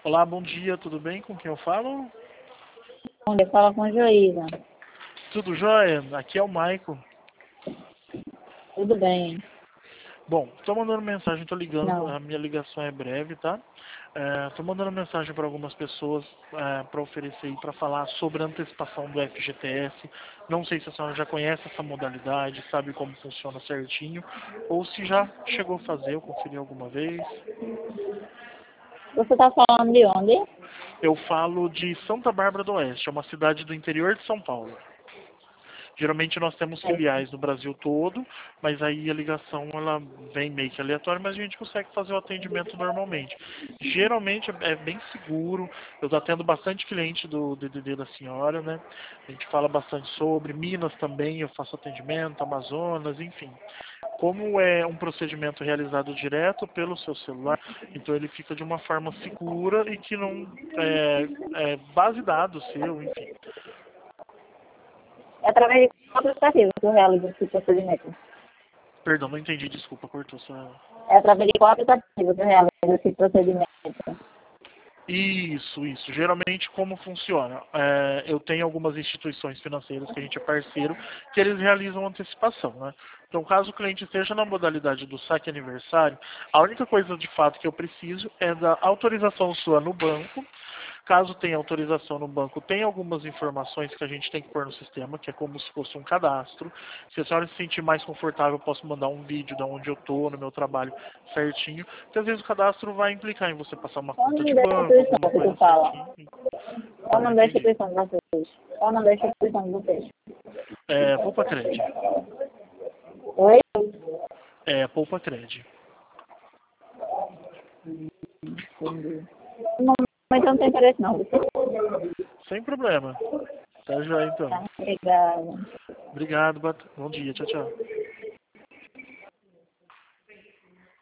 Olá, bom dia, tudo bem? Com quem eu falo? Onde fala com a Joísa. Tudo jóia? Aqui é o Maico. Tudo bem? Bom, tô mandando mensagem, tô ligando, Não. a minha ligação é breve, tá? Tô mandando mensagem para algumas pessoas para oferecer e para falar sobre a antecipação do FGTS. Não sei se a senhora já conhece essa modalidade, sabe como funciona certinho, ou se já chegou a fazer ou conferiu alguma vez. Você está falando de onde? Eu falo de Santa Bárbara do Oeste, é uma cidade do interior de São Paulo. Geralmente nós temos filiais no Brasil todo, mas aí a ligação ela vem meio que aleatória, mas a gente consegue fazer o atendimento normalmente. Geralmente é bem seguro, eu estou atendo bastante cliente do DDD da senhora, né? A gente fala bastante sobre, Minas também eu faço atendimento, Amazonas, enfim. Como é um procedimento realizado direto pelo seu celular, então ele fica de uma forma segura e que não é base de dados seu, enfim. É através de qual aplicativo que eu realizo esse procedimento? Perdão, não entendi, desculpa, cortou sua. É através de qual aplicativo que eu realizo esse procedimento? Isso. Geralmente, como funciona? Eu tenho algumas instituições financeiras que a gente é parceiro, que eles realizam antecipação, né? Então, caso o cliente esteja na modalidade do saque aniversário, a única coisa de fato que eu preciso é da autorização sua no banco. Caso tenha autorização no banco, tem algumas informações que a gente tem que pôr no sistema, que é como se fosse um cadastro. Se a senhora se sentir mais confortável, eu posso mandar um vídeo de onde eu estou, no meu trabalho certinho. Porque às vezes o cadastro vai implicar em você passar uma Qual o conta nome de da banco, instituição alguma que tu coisa fala? certinho. Qual o Não nome da entendi. instituição de vocês? Qual o nome da instituição de vocês? Poupa Cred. Oi? Poupa Cred. Entendi. No momento eu não tenho interesse não. Sem problema. Tá joia então. Tá, obrigada. Obrigado, bom dia, tchau, tchau.